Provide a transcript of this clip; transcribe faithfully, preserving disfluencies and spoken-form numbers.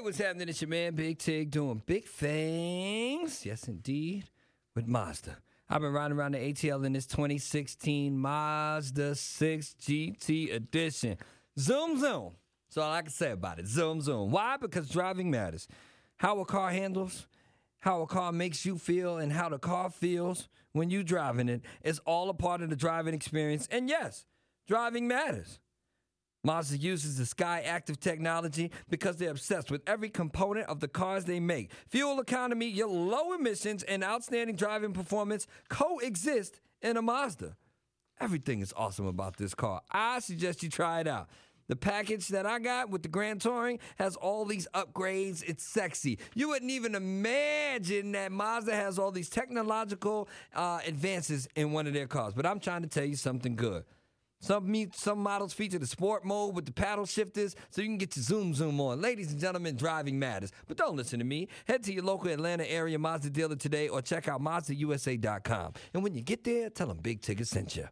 what's happening? It's your man, Big Tig, doing big things. Yes, indeed, with Mazda. I've been riding around the A T L in this twenty sixteen Mazda six G T Edition. Zoom, zoom. That's all I can say about it. Zoom, zoom. Why? Because driving matters. How a car handles, how a car makes you feel, and how the car feels when you're driving it is all a part of the driving experience. And yes, driving matters. Mazda uses the Sky Active technology because they're obsessed with every component of the cars they make. Fuel economy, your low emissions, and outstanding driving performance coexist in a Mazda. Everything is awesome about this car. I suggest you try it out. The package that I got with the Grand Touring has all these upgrades. It's sexy. You wouldn't even imagine that Mazda has all these technological uh, advances in one of their cars. But I'm trying to tell you something good. Some me, some models feature the sport mode with the paddle shifters so you can get your zoom zoom on. Ladies and gentlemen, driving matters. But don't listen to me. Head to your local Atlanta area Mazda dealer today or check out Mazda U S A dot com. And when you get there, tell them Big Ticket sent you.